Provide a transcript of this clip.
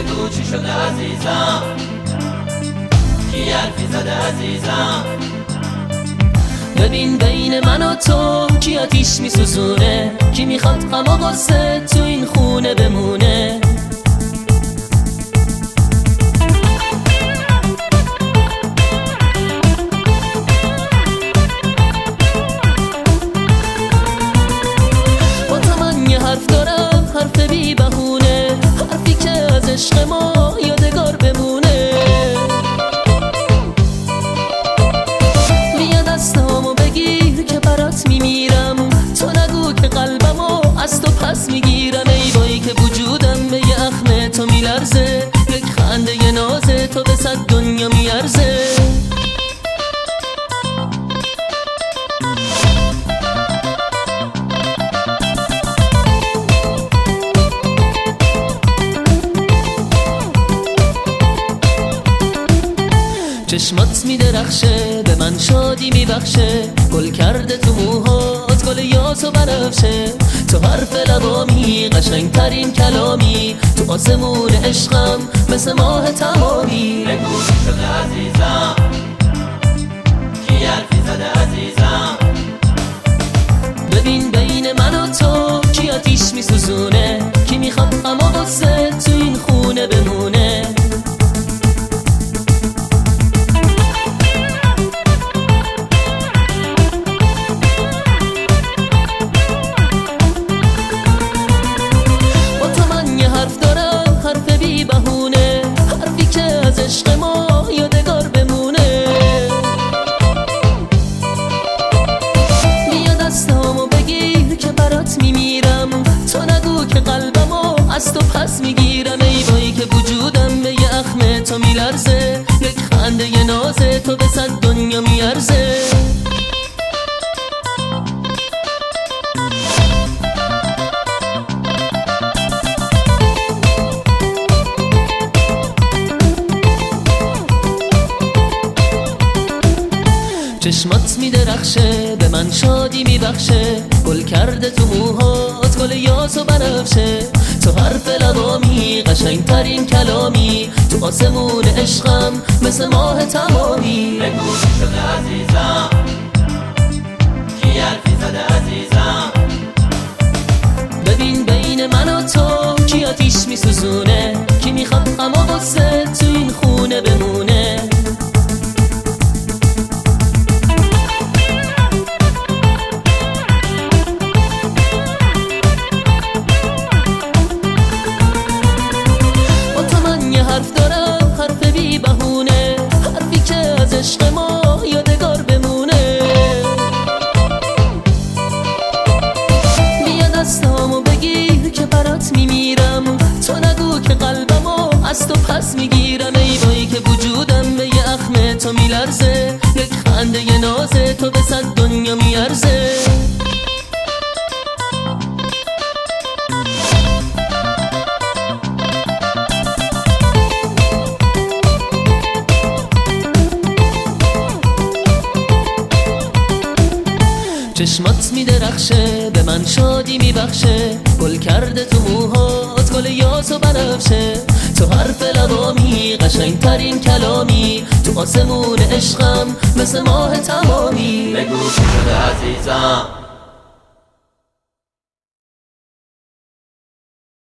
بگو چی شده عزیزم، کی حرفی زده عزیزم. ببین بین من و تو کی آتیش میسوزونه، کی میخواد غم و غصه تو این خونه بمونه. با تو من یه حرف دارم، حرف بی بهونه، حرفی که از عشق ما یادگار بمونه. بیا دستامو بگیر که برات میمیرم، تو نگو که قلبمو از تو پس میگیرم. ای وای که وجودم به یه اخم تو میلرزه، یک خنده یه نازه تو به 100 دنیا میارزه. چشمات میدرخشه به من شادی میبخشه، گل کرده تو موهات گل یاس و بنفشه. تو حرف لبامی قشنگترین کلامی، تو آسمون عشقم مثل ماه تمامی. بگو چی شده عزیزم، کی حرفی زده عزیزم. ببین بین من و تو کی آتیش میسوزونه، کی میخواد غم و غصه تو این خونه بمونه. عشق ما یادگار بمونه. بیا دستامو بگیر که برات میمیرم، تو نگو که قلبمو از تو پس میگیرم. ای وای که وجودم به یه اخم تو میلرزه، یک خنده یه نازه تو به 100 دنیا میارزه. چشمات میدرخشه به من شادی میبخشه، گل کرده تو موهات گل یاس و بنفشه. تو حرف لبامی قشنگترین کلامی، تو آسمون عشقم مثل ماه تمامی. بگو چی شده عزیزم، کی حرفی زده عزیزم. ببین بین من و تو کی آتیش میسوزونه، کی میخواد غم و غصه تو این خونه بمونه. حرف دارم حرف بی بهونه، حرفی که از عشق ما یادگار بمونه. بیا دستامو بگیر که برات میمیرم، تو نگو که قلبمو از تو پس میگیرم. ای وای که وجودم به یه اخم تو میلرزه، یک خنده یه نازه تو به 100 دنیا میارزه. چشمات میدرخشه به من شادی میبخشه، گل کرده تو موهات گل یاس و بنفشه. تو حرف لبامی قشنگترین کلامی، تو آسمون عشقم مثل ماه تمامی. بگو چی شده عزیزم،